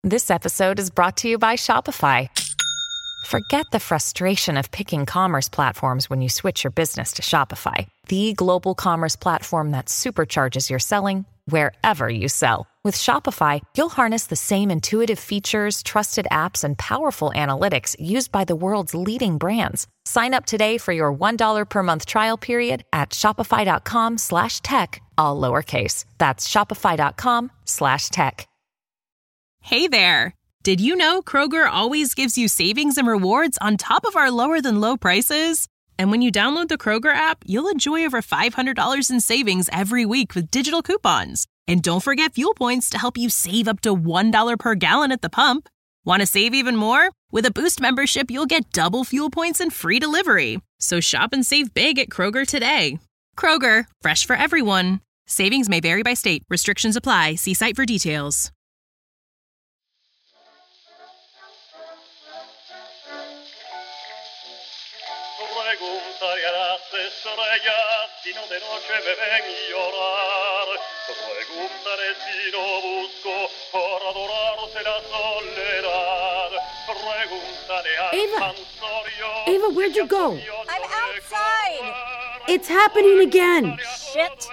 This episode is brought to you by Shopify. Forget the frustration of picking commerce platforms when you switch your business to Shopify, the global commerce platform that supercharges your selling wherever you sell. With Shopify, you'll harness the same intuitive features, trusted apps, and powerful analytics used by the world's leading brands. Sign up today for your $1 per month trial period at shopify.com/tech, all lowercase. That's shopify.com/tech. Hey there! Did you know Kroger always gives you savings and rewards on top of our lower-than-low prices? And when you download the Kroger app, you'll enjoy over $500 in savings every week with digital coupons. And don't forget fuel points to help you save up to $1 per gallon at the pump. Want to save even more? With a Boost membership, you'll get double fuel points and free delivery. So shop and save big at Kroger today. Kroger, fresh for everyone. Savings may vary by state. Restrictions apply. See site for details. Preguntaré a las estrellas si no de noche me ven llorar. Preguntaré si no busco por adorarse la soledad. Preguntaré al cansorio. Ava, where'd you go? I'm outside. It's happening again. Shit.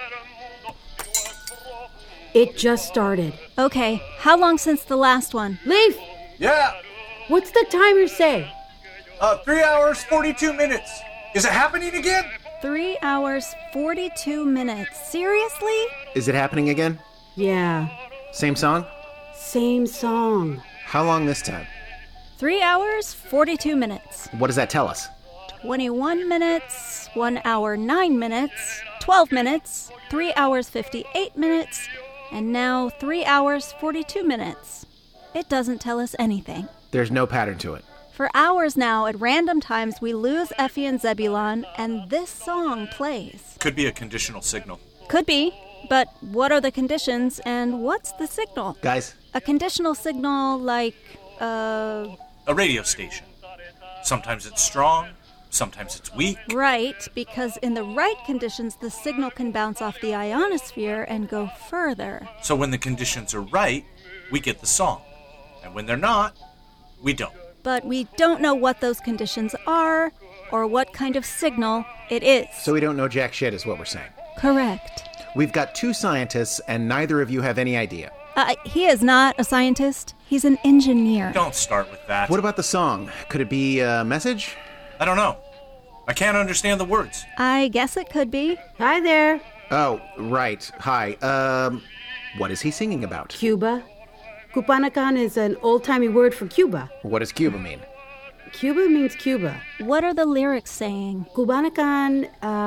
It just started. Okay, how long since the last one? Leaf, Yeah, what's the timer say? 3 hours, 42 minutes. Is it happening again? 3 hours, 42 minutes. Seriously? Is it happening again? Yeah, Same song? same song. How long this time? 3 hours, 42 minutes. What does that tell us? 21 minutes, 1 hour, 9 minutes, 12 minutes, 3 hours, 58 minutes, and now 3 hours, 42 minutes. It doesn't tell us anything. There's no pattern to it. For hours now, at random times, we lose Effie and Zebulon, and this song plays. Could be a conditional signal. Could be, but what are the conditions, and what's the signal? Guys, A conditional signal like, A radio station. Sometimes it's strong, sometimes it's weak. Right, because in the right conditions, the signal can bounce off the ionosphere and go further. So when the conditions are right, we get the song. And when they're not, we don't. But we don't know what those conditions are or what kind of signal it is. so we don't know jack shit is what we're saying. Correct. We've got two scientists and neither of you have any idea. He is not a scientist. He's an engineer. Don't start with that. What about the song? Could it be a message? I don't know. I can't understand the words. I guess it could be. Hi there. Oh, right. Hi. What is he singing about? Cuba. Cupanacan is an old-timey word for Cuba. What does Cuba mean? Cuba means Cuba. What are the lyrics saying? Cubanacan,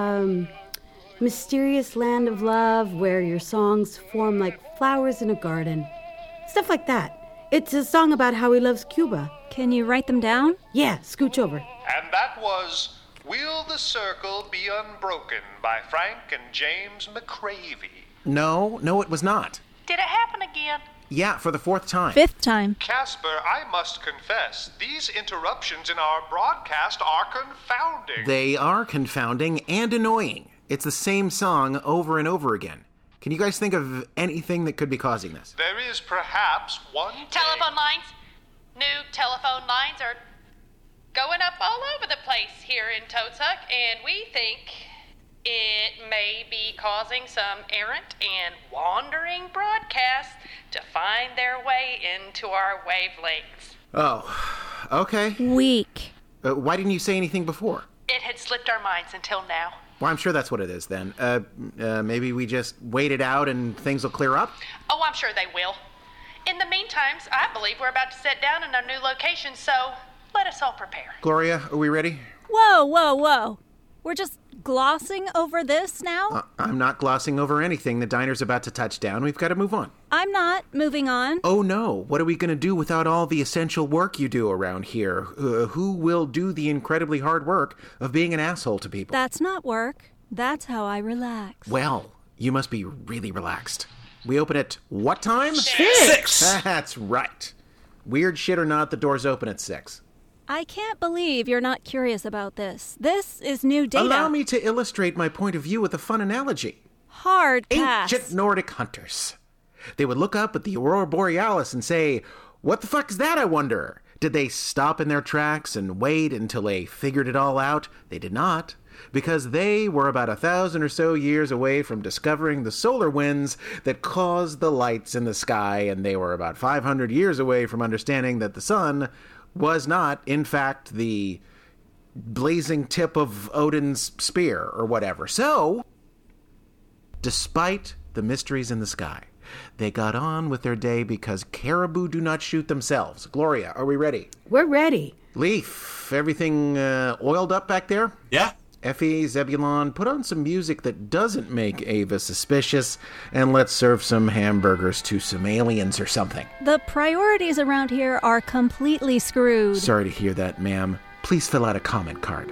mysterious land of love where your songs form like flowers in a garden. Stuff like that. It's a song about how he loves Cuba. Can you write them down? Yeah, scooch over. And that was Will the Circle Be Unbroken by Frank and James McCravey. No, it was not. Did it happen again? Yeah, for the fourth time. Fifth time. Casper, I must confess, these interruptions in our broadcast are confounding. They are confounding and annoying. It's the same song over and over again. Can you guys think of anything that could be causing this? There is perhaps one Telephone lines. New telephone lines are going up all over the place here in Toadsuck, and we think it may be causing some errant and wandering broadcasts to find their way into our wavelengths. Oh, okay. Weak. Why didn't you say anything before? It had slipped our minds until now. Well, I'm sure that's what it is then. Maybe we just wait it out and things will clear up? Oh, I'm sure they will. In the meantime, I believe we're about to sit down in our new location, so let us all prepare. Gloria, are we ready? Whoa. We're just glossing over this now? I'm not glossing over anything. The diner's about to touch down. We've got to move on. I'm not moving on. Oh no, what are we going to do without all the essential work you do around here? Who will do the incredibly hard work of being an asshole to people? That's not work. That's how I relax. Well, you must be really relaxed. We open at what time? 6! That's right. Weird shit or not, the doors open at 6. I can't believe you're not curious about this. This is new data. Allow me to illustrate my point of view with a fun analogy. Hard pass. Ancient Nordic hunters. They would look up at the Aurora Borealis and say, What the fuck is that, I wonder? Did they stop in their tracks and wait until they figured it all out? They did not, because they were about 1,000 or so years away from discovering the solar winds that caused the lights in the sky, and they were about 500 years away from understanding that the sun was not, in fact, the blazing tip of Odin's spear or whatever. So, despite the mysteries in the sky, they got on with their day because caribou do not shoot themselves. Gloria, are we ready? We're ready. Leaf, everything oiled up back there? Yeah. Effie, Zebulon, put on some music that doesn't make Ava suspicious, and let's serve some hamburgers to some aliens or something. The priorities around here are completely screwed. Sorry to hear that, ma'am. Please fill out a comment card.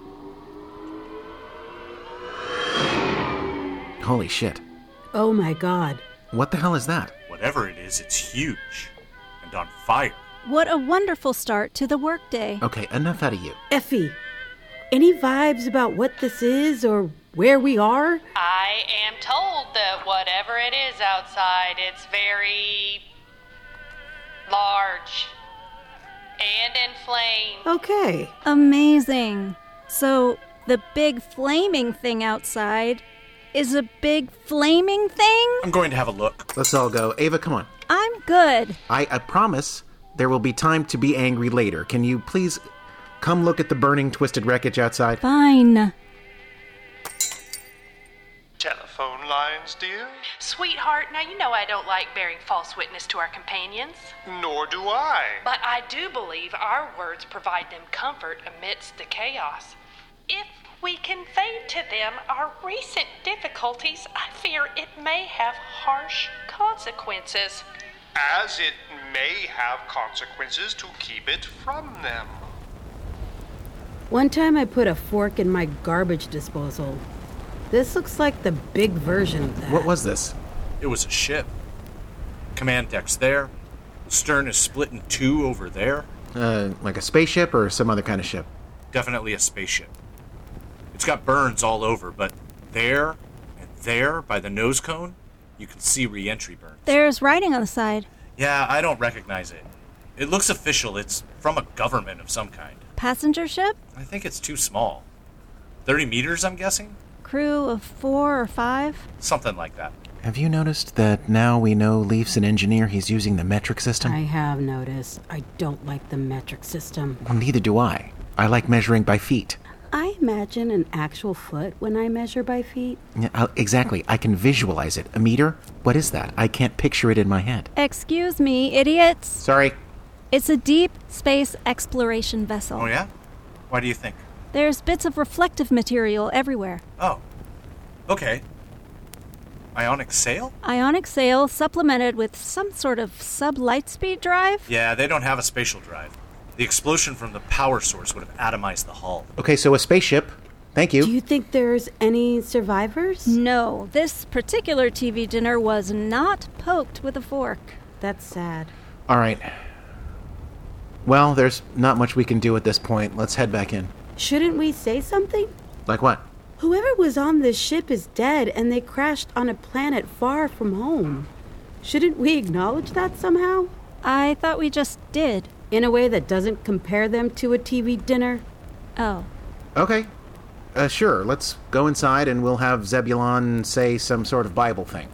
Holy shit. Oh my God. What the hell is that? Whatever it is, it's huge. And on fire. What a wonderful start to the workday. Okay, enough out of you. Effie, any vibes about what this is or where we are? I am told that whatever it is outside, it's very large and inflamed. Okay. Amazing. So, the big flaming thing outside is a big flaming thing? I'm going to have a look. Let's all go. Ava, come on. I'm good. I promise there will be time to be angry later. Can you please come look at the burning, twisted wreckage outside? Fine. Telephone lines, dear? Sweetheart, now you know I don't like bearing false witness to our companions. Nor do I. But I do believe our words provide them comfort amidst the chaos. If we convey to them our recent difficulties, I fear it may have harsh consequences. As it may have consequences to keep it from them. One time I put a fork in my garbage disposal. This looks like the big version of that. What was this? It was a ship. Command deck's there. Stern is split in two over there. Like a spaceship or some other kind of ship? Definitely a spaceship. It's got burns all over, but there and there by the nose cone, you can see re-entry burns. There's writing on the side. Yeah, I don't recognize it. It looks official. It's from a government of some kind. Passenger ship? I think it's too small. 30 meters, I'm guessing? Crew of 4 or 5? Something like that. Have you noticed that now we know Leaf's an engineer, he's using the metric system? I have noticed. I don't like the metric system. Well, neither do I. I like measuring by feet. I imagine an actual foot when I measure by feet. Yeah, exactly. I can visualize it. A meter? What is that? I can't picture it in my head. Excuse me, idiots. Sorry. It's a deep space exploration vessel. Oh, yeah? Why do you think? There's bits of reflective material everywhere. Oh. Okay. Ionic sail? Ionic sail supplemented with some sort of sub-lightspeed drive? Yeah, they don't have a spatial drive. The explosion from the power source would have atomized the hull. Okay, so a spaceship. Thank you. Do you think there's any survivors? No, this particular TV dinner was not poked with a fork. That's sad. All right. Well, there's not much we can do at this point. Let's head back in. Shouldn't we say something? Like what? Whoever was on this ship is dead and they crashed on a planet far from home. Shouldn't we acknowledge that somehow? I thought we just did. In a way that doesn't compare them to a TV dinner? Oh. Okay. Sure. Let's go inside and we'll have Zebulon say some sort of Bible thing.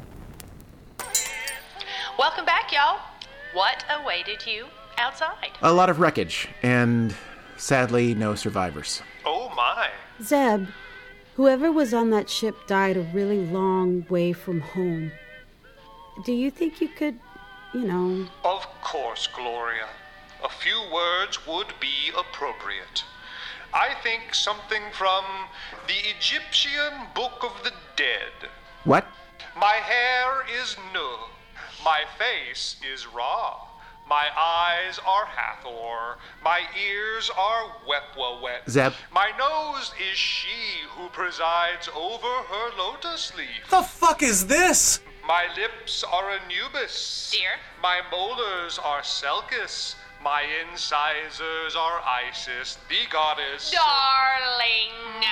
Welcome back, y'all. What awaited you outside? A lot of wreckage, and sadly, no survivors. Oh my. Zeb, whoever was on that ship died a really long way from home. Do you think you could, Of course, Gloria. A few words would be appropriate. I think something from the Egyptian Book of the Dead. What? My hair is new. My face is Ra. My eyes are Hathor. My ears are Wepwawet. Zeb. My nose is she who presides over her lotus leaf. The fuck is this? My lips are Anubis. Dear? My molars are Selkis. My incisors are Isis, the goddess. Darling.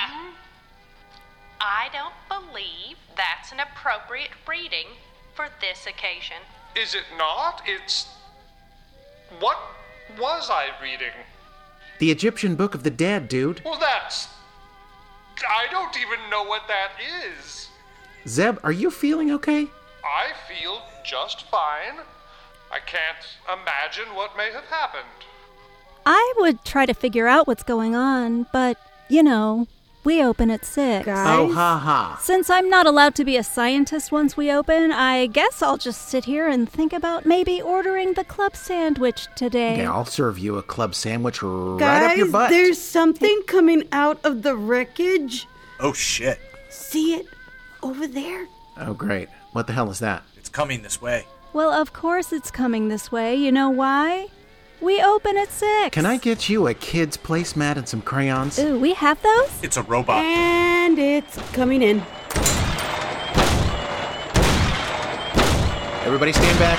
I don't believe that's an appropriate reading for this occasion. Is it not? It's What was I reading? The Egyptian Book of the Dead, dude. Well, I don't even know what that is. Zeb, are you feeling okay? I feel just fine. I can't imagine what may have happened. I would try to figure out what's going on, but, we open at 6. Guys? Oh, ha ha. Since I'm not allowed to be a scientist once we open, I guess I'll just sit here and think about maybe ordering the club sandwich today. Yeah, I'll serve you a club sandwich right Guys, up your butt. there's something coming out of the wreckage. Oh, shit. See it? Over there? Oh, great. What the hell is that? It's coming this way. Well, of course it's coming this way. You know why? We open at 6. Can I get you a kid's placemat and some crayons? Ooh, we have those? It's a robot. And it's coming in. Everybody stand back.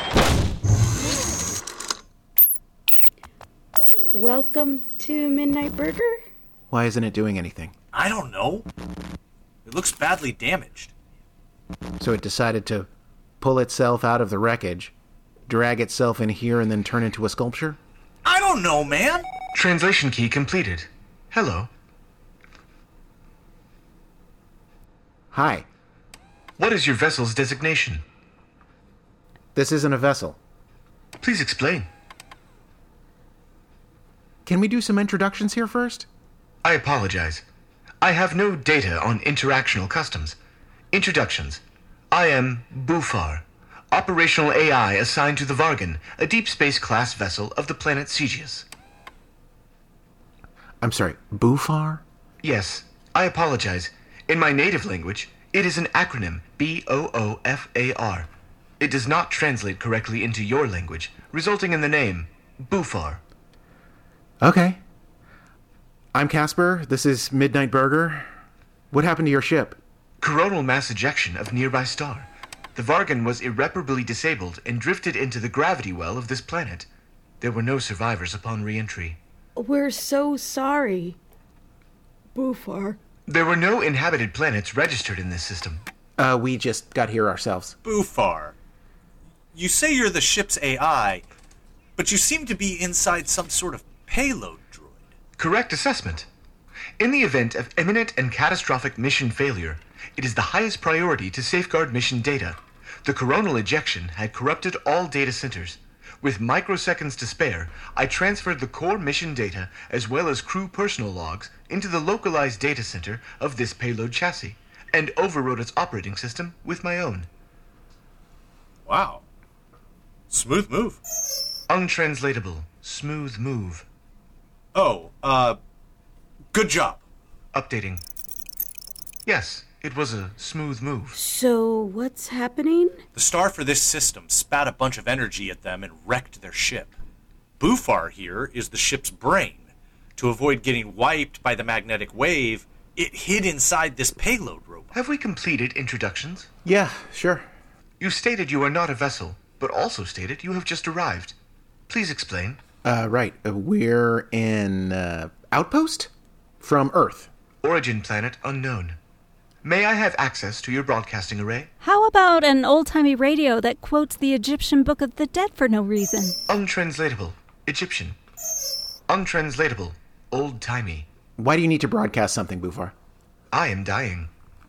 Welcome to Midnight Burger. Why isn't it doing anything? I don't know. It looks badly damaged. So it decided to pull itself out of the wreckage, drag itself in here, and then turn into a sculpture? I don't know, man. Translation key completed. Hello. Hi. What is your vessel's designation? This isn't a vessel. Please explain. Can we do some introductions here first? I apologize. I have no data on interactional customs. Introductions. I am Bufar, operational AI assigned to the Vargan, a deep space class vessel of the planet Sigius. I'm sorry, Bufar? Yes, I apologize. In my native language, it is an acronym, Boofar. It does not translate correctly into your language, resulting in the name, Bufar. Okay. I'm Casper. This is Midnight Burger. What happened to your ship? Coronal mass ejection of nearby star. The Vargan was irreparably disabled and drifted into the gravity well of this planet. There were no survivors upon re-entry. We're so sorry. Bufar. There were no inhabited planets registered in this system. We just got here ourselves. Bufar. You say you're the ship's AI, but you seem to be inside some sort of payload droid. Correct assessment. In the event of imminent and catastrophic mission failure, it is the highest priority to safeguard mission data. The coronal ejection had corrupted all data centers. With microseconds to spare, I transferred the core mission data as well as crew personal logs into the localized data center of this payload chassis, and overrode its operating system with my own. Wow. Smooth move. Untranslatable. Smooth move. Oh, good job. Updating. Yes, it was a smooth move. So, what's happening? The star for this system spat a bunch of energy at them and wrecked their ship. Bufar here is the ship's brain. To avoid getting wiped by the magnetic wave, it hid inside this payload robot. Have we completed introductions? Yeah, sure. You stated you are not a vessel, but also stated you have just arrived. Please explain. Right. We're in, Outpost? From Earth. Origin planet unknown. May I have access to your broadcasting array? How about an old-timey radio that quotes the Egyptian Book of the Dead for no reason? Untranslatable. Egyptian. Untranslatable. Old-timey. Why do you need to broadcast something, Bufar? I am dying.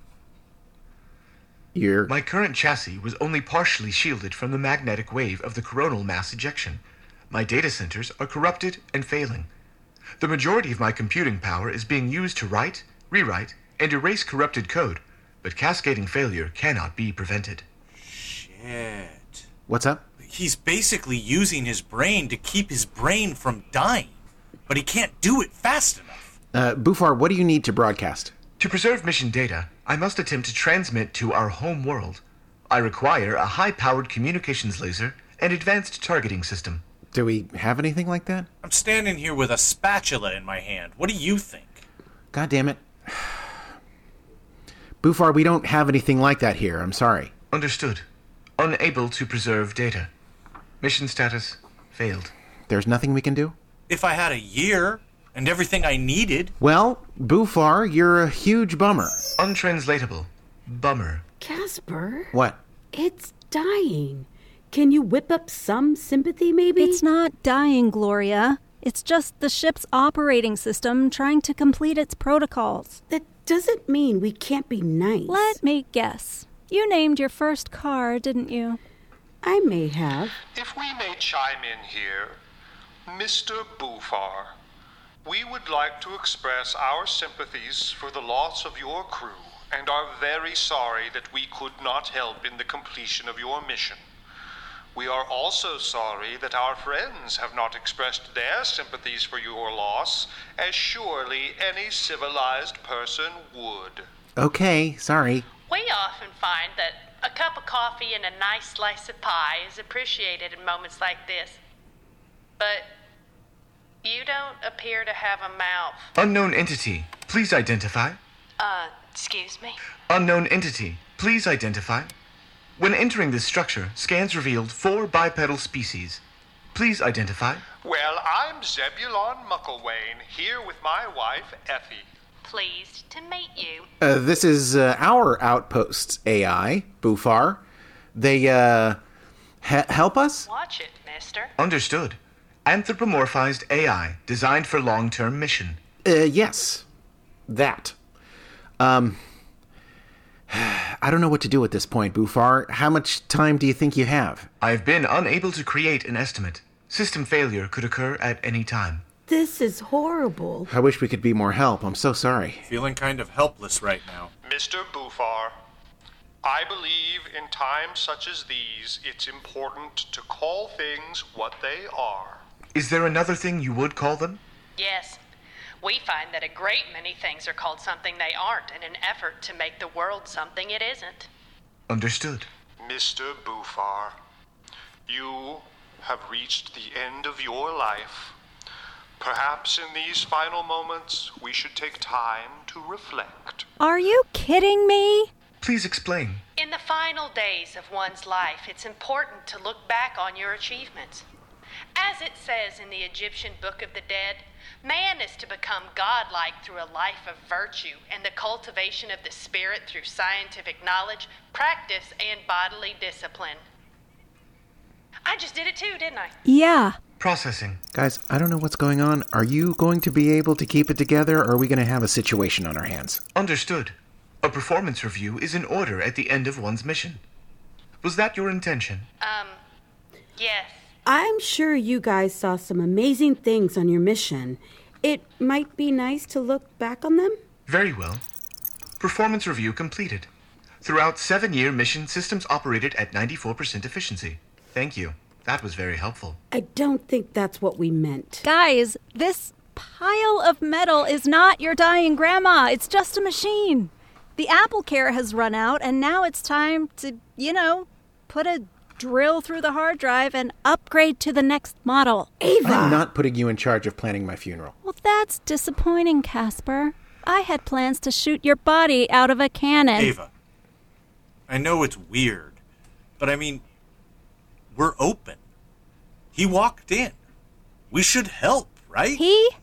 My current chassis was only partially shielded from the magnetic wave of the coronal mass ejection. My data centers are corrupted and failing. The majority of my computing power is being used to write, rewrite, and erase corrupted code, but cascading failure cannot be prevented. Shit. What's up? He's basically using his brain to keep his brain from dying, but he can't do it fast enough. Bufar, what do you need to broadcast? To preserve mission data, I must attempt to transmit to our home world. I require a high-powered communications laser and advanced targeting system. Do we have anything like that? I'm standing here with a spatula in my hand. What do you think? God damn it. Bufar, we don't have anything like that here. I'm sorry. Understood. Unable to preserve data. Mission status failed. There's nothing we can do? If I had a year and everything I needed. Well, Bufar, you're a huge bummer. Untranslatable. Bummer. Casper? What? It's dying. Can you whip up some sympathy, maybe? It's not dying, Gloria. It's just the ship's operating system trying to complete its protocols. That doesn't mean we can't be nice. Let me guess. You named your first car, didn't you? I may have. If we may chime in here, Mr. Bufar, we would like to express our sympathies for the loss of your crew and are very sorry that we could not help in the completion of your mission. We are also sorry that our friends have not expressed their sympathies for your loss, as surely any civilized person would. Okay, sorry. We often find that a cup of coffee and a nice slice of pie is appreciated in moments like this. But you don't appear to have a mouth. Unknown entity, please identify. Excuse me? Unknown entity, please identify. When entering this structure, scans revealed 4 bipedal species. Please identify. Well, I'm Zebulon Mucklewain, here with my wife, Effie. Pleased to meet you. This is our outpost AI, Bufar. They, help us? Watch it, mister. Understood. Anthropomorphized AI, designed for long-term mission. Yes. That. I don't know what to do at this point, Bufar. How much time do you think you have? I've been unable to create an estimate. System failure could occur at any time. This is horrible. I wish we could be more help. I'm so sorry. Feeling kind of helpless right now. Mr. Bufar, I believe in times such as these, it's important to call things what they are. Is there another thing you would call them? Yes. We find that a great many things are called something they aren't in an effort to make the world something it isn't. Understood. Mr. Bufar, you have reached the end of your life. Perhaps in these final moments, we should take time to reflect. Are you kidding me? Please explain. In the final days of one's life, it's important to look back on your achievements. As it says in the Egyptian Book of the Dead, man is to become godlike through a life of virtue and the cultivation of the spirit through scientific knowledge, practice, and bodily discipline. I just did it too, didn't I? Yeah. Processing. Guys, I don't know what's going on. Are you going to be able to keep it together, or are we going to have a situation on our hands? Understood. A performance review is in order at the end of one's mission. Was that your intention? Yes. I'm sure you guys saw some amazing things on your mission. It might be nice to look back on them? Very well. Performance review completed. Throughout 7-year mission, systems operated at 94% efficiency. Thank you. That was very helpful. I don't think that's what we meant. Guys, this pile of metal is not your dying grandma. It's just a machine. The Apple Care has run out, and now it's time to, put a drill through the hard drive and upgrade to the next model. Ava! I'm not putting you in charge of planning my funeral. Well, that's disappointing, Casper. I had plans to shoot your body out of a cannon. Ava, I know it's weird, but I mean, we're open. He walked in. We should help, right?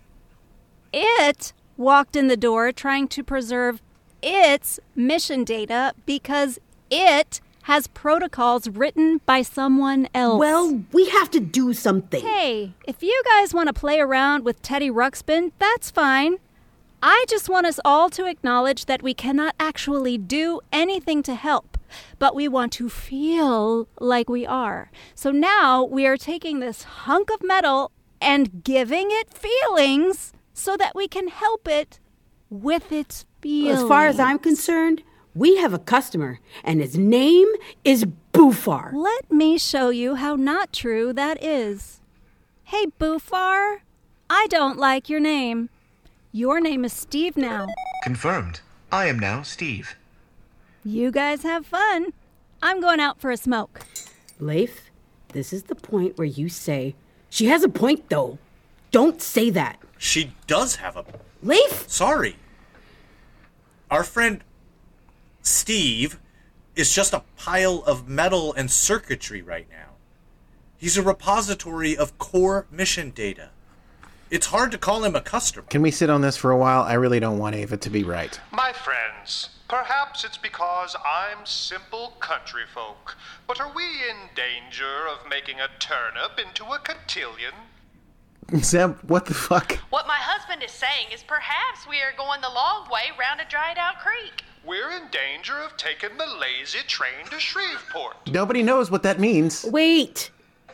It walked in the door trying to preserve its mission data because it has protocols written by someone else. Well, we have to do something. Hey, if you guys want to play around with Teddy Ruxpin, that's fine. I just want us all to acknowledge that we cannot actually do anything to help, but we want to feel like we are. So now we are taking this hunk of metal and giving it feelings so that we can help it with its feelings. As far as I'm concerned, we have a customer, and his name is Bufar. Let me show you how not true that is. Hey, Bufar, I don't like your name. Your name is Steve now. Confirmed. I am now Steve. You guys have fun. I'm going out for a smoke. Leif, this is the point where you say, she has a point, though. Don't say that. She does have a... Leif? Sorry. Our friend Steve is just a pile of metal and circuitry right now. He's a repository of core mission data. It's hard to call him a customer. Can we sit on this for a while? I really don't want Ava to be right. My friends, perhaps it's because I'm simple country folk, but are we in danger of making a turnip into a cotillion? Zeb, what the fuck? What my husband is saying is perhaps we are going the long way round a dried out creek. We're in danger of taking the lazy train to Shreveport. Nobody knows what that means. Wait!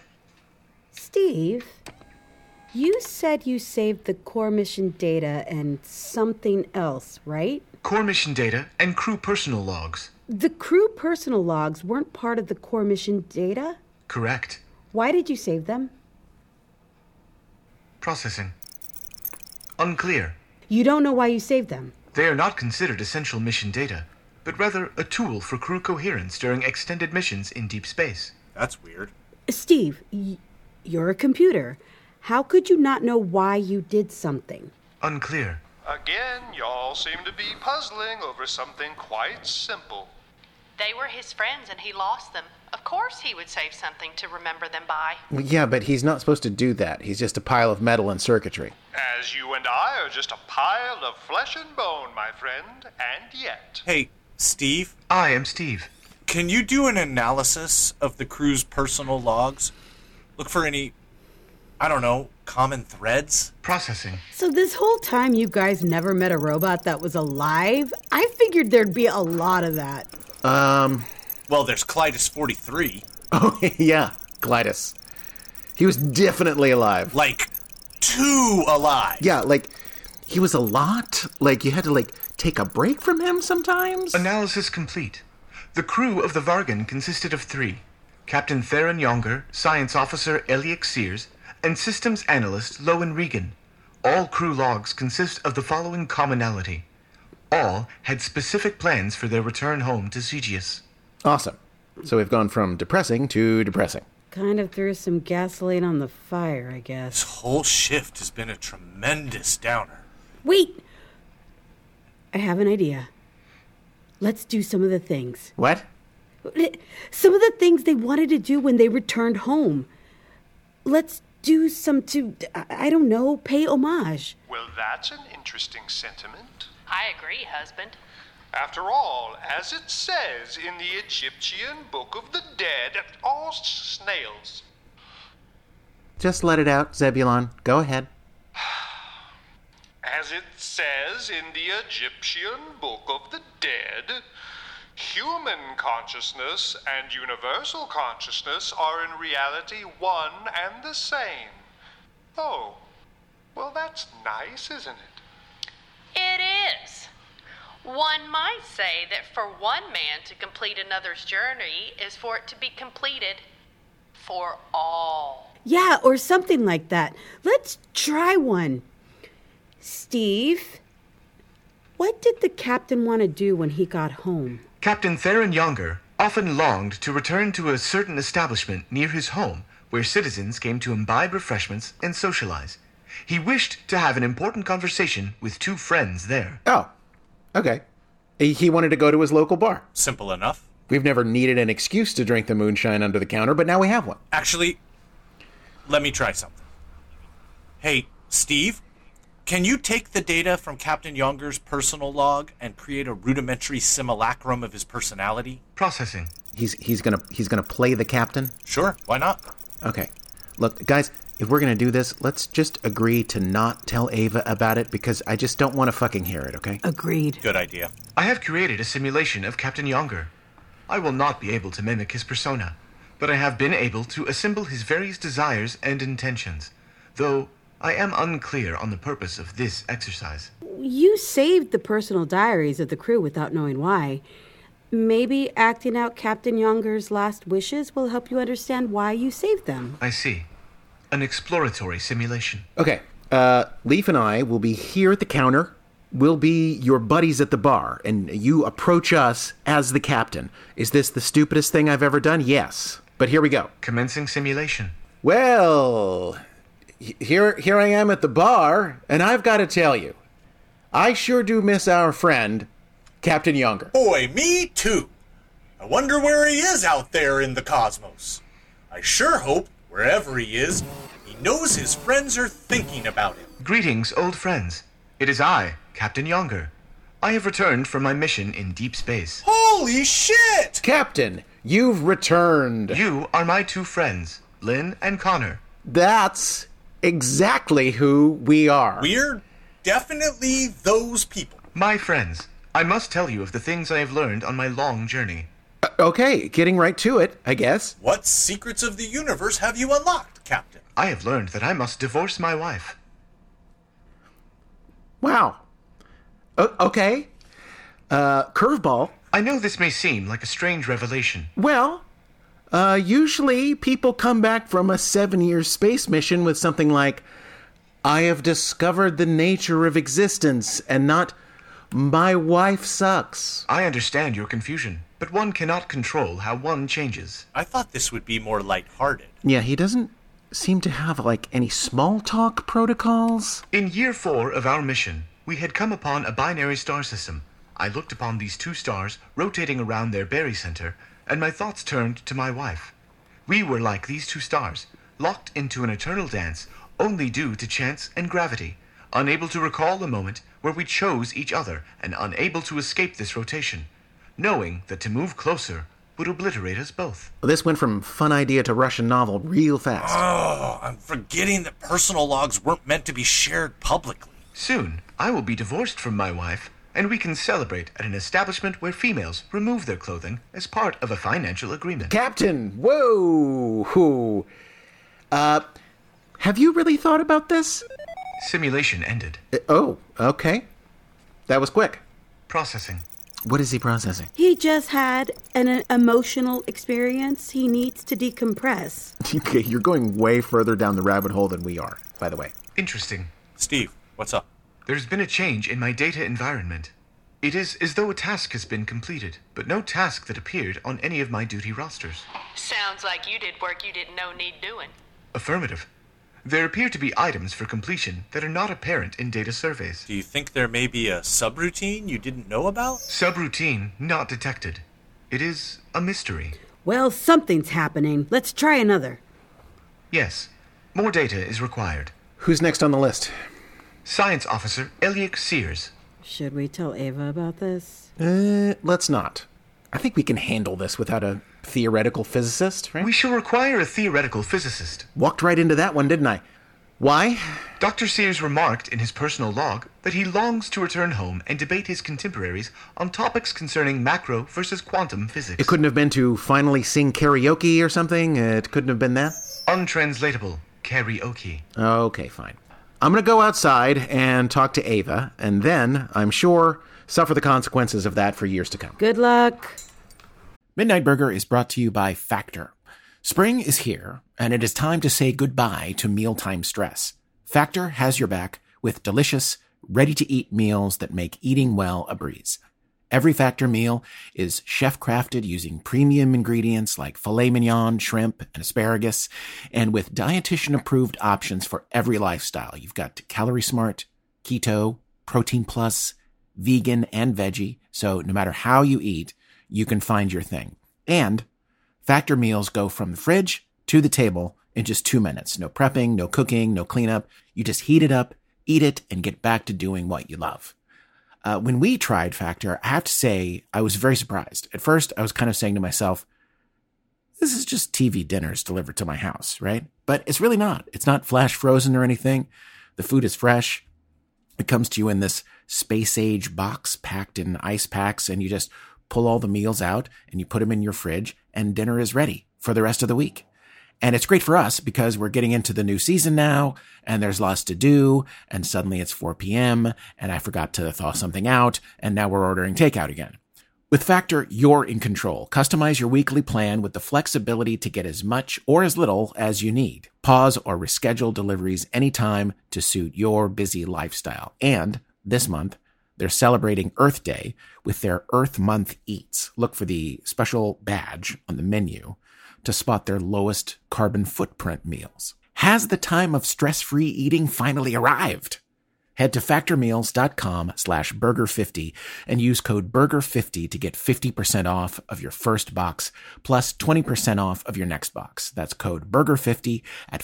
Steve, you said you saved the core mission data and something else, right? Core mission data and crew personal logs. The crew personal logs weren't part of the core mission data? Correct. Why did you save them? Processing. Unclear. You don't know why you saved them? They are not considered essential mission data, but rather a tool for crew coherence during extended missions in deep space. That's weird. Steve, you're a computer. How could you not know why you did something? Unclear. Again, y'all seem to be puzzling over something quite simple. They were his friends and he lost them. Of course he would save something to remember them by. Well, yeah, but he's not supposed to do that. He's just a pile of metal and circuitry. As you and I are just a pile of flesh and bone, my friend, and yet. Hey, Steve? I am Steve. Can you do an analysis of the crew's personal logs? Look for any, I don't know, common threads? Processing. So this whole time you guys never met a robot that was alive? I figured there'd be a lot of that. Well, there's Clytus 43. Oh, yeah, Clytus. He was definitely alive. Like, too alive. Yeah, like, he was a lot. Like, you had to, take a break from him sometimes. Analysis complete. The crew of the Vargan consisted of 3. Captain Theron Younger, Science Officer Eliak Sears, and Systems Analyst Lowen Regan. All crew logs consist of the following commonality. All had specific plans for their return home to Segius. Awesome. So we've gone from depressing to depressing. Kind of threw some gasoline on the fire, I guess. This whole shift has been a tremendous downer. Wait! I have an idea. Let's do some of the things. What? Some of the things they wanted to do when they returned home. Let's do some to, I don't know, pay homage. Well, that's an interesting sentiment. I agree, husband. After all, as it says in the Egyptian Book of the Dead, all snails. Just let it out, Zebulon. Go ahead. As it says in the Egyptian Book of the Dead, human consciousness and universal consciousness are in reality one and the same. Oh, well, that's nice, isn't it? It is. One might say that for one man to complete another's journey is for it to be completed for all. Yeah, or something like that. Let's try one. Steve, what did the captain want to do when he got home? Captain Theron Younger often longed to return to a certain establishment near his home where citizens came to imbibe refreshments and socialize. He wished to have an important conversation with 2 friends there. Oh, okay. He wanted to go to his local bar. Simple enough. We've never needed an excuse to drink the moonshine under the counter, but now we have one. Actually, let me try something. Hey, Steve, can you take the data from Captain Younger's personal log and create a rudimentary simulacrum of his personality? Processing. He's gonna play the captain? Sure, why not? Okay. Look, guys, if we're gonna do this, let's just agree to not tell Ava about it because I just don't want to fucking hear it, okay? Agreed. Good idea. I have created a simulation of Captain Younger. I will not be able to mimic his persona, but I have been able to assemble his various desires and intentions, though I am unclear on the purpose of this exercise. You saved the personal diaries of the crew without knowing why. Maybe acting out Captain Younger's last wishes will help you understand why you saved them. I see. An exploratory simulation. Okay, Leaf and I will be here at the counter. We'll be your buddies at the bar, and you approach us as the captain. Is this the stupidest thing I've ever done? Yes. But here we go. Commencing simulation. Well, here I am at the bar, and I've got to tell you, I sure do miss our friend, Captain Younger. Boy, me too. I wonder where he is out there in the cosmos. I sure hope, wherever he is, he knows his friends are thinking about him. Greetings, old friends. It is I, Captain Younger. I have returned from my mission in deep space. Holy shit! Captain, you've returned. You are my two friends, Lynn and Connor. That's exactly who we are. We're definitely those people. My friends, I must tell you of the things I have learned on my long journey. Okay, getting right to it, I guess. What secrets of the universe have you unlocked, Captain? I have learned that I must divorce my wife. Wow. Okay. Curveball. I know this may seem like a strange revelation. Well, usually people come back from a 7-year space mission with something like, I have discovered the nature of existence, and not, my wife sucks. I understand your confusion, but one cannot control how one changes. I thought this would be more lighthearted. Yeah, he doesn't seem to have, any small talk protocols. In year 4 of our mission, we had come upon a binary star system. I looked upon these two stars rotating around their barycenter, and my thoughts turned to my wife. We were like these two stars, locked into an eternal dance only due to chance and gravity, unable to recall a moment where we chose each other and unable to escape this rotation, knowing that to move closer would obliterate us both. This went from fun idea to Russian novel real fast. Oh, I'm forgetting that personal logs weren't meant to be shared publicly. Soon, I will be divorced from my wife, and we can celebrate at an establishment where females remove their clothing as part of a financial agreement. Captain, whoa! Have you really thought about this? Simulation ended. Oh, okay. That was quick. Processing. What is he processing? He just had an emotional experience. He needs to decompress. Okay, you're going way further down the rabbit hole than we are, by the way. Interesting. Steve, what's up? There's been a change in my data environment. It is as though a task has been completed, but no task that appeared on any of my duty rosters. Sounds like you did work you didn't know need doing. Affirmative. There appear to be items for completion that are not apparent in data surveys. Do you think there may be a subroutine you didn't know about? Subroutine not detected. It is a mystery. Well, something's happening. Let's try another. Yes. More data is required. Who's next on the list? Science Officer Eliot Sears. Should we tell Ava about this? Let's not. I think we can handle this without a theoretical physicist, right? We shall require a theoretical physicist. Walked right into that one, didn't I? Why? Dr. Sears remarked in his personal log that he longs to return home and debate his contemporaries on topics concerning macro versus quantum physics. It couldn't have been to finally sing karaoke or something? It couldn't have been that? Untranslatable karaoke. Okay, fine. I'm going to go outside and talk to Ava, and then, I'm sure, suffer the consequences of that for years to come. Good luck. Midnight Burger is brought to you by Factor. Spring is here, and it is time to say goodbye to mealtime stress. Factor has your back with delicious, ready-to-eat meals that make eating well a breeze. Every Factor meal is chef-crafted using premium ingredients like filet mignon, shrimp, and asparagus, and with dietitian-approved options for every lifestyle. You've got Calorie Smart, Keto, Protein Plus, vegan, and veggie, so no matter how you eat, you can find your thing. And Factor meals go from the fridge to the table in just 2 minutes. No prepping, no cooking, no cleanup. You just heat it up, eat it, and get back to doing what you love. When we tried Factor, I have to say I was very surprised. At first, I was kind of saying to myself, this is just TV dinners delivered to my house, right? But it's really not. It's not flash frozen or anything. The food is fresh. It comes to you in this space-age box packed in ice packs, and you just pull all the meals out and you put them in your fridge, and dinner is ready for the rest of the week. And it's great for us because we're getting into the new season now, and there's lots to do, and suddenly it's 4 p.m., and I forgot to thaw something out, and now we're ordering takeout again. With Factor, you're in control. Customize your weekly plan with the flexibility to get as much or as little as you need. Pause or reschedule deliveries anytime to suit your busy lifestyle. And this month, they're celebrating Earth Day with their Earth Month Eats. Look for the special badge on the menu to spot their lowest carbon footprint meals. Has the time of stress-free eating finally arrived? Head to factormeals.com/burger50 and use code burger50 to get 50% off of your first box plus 20% off of your next box. That's code burger50 at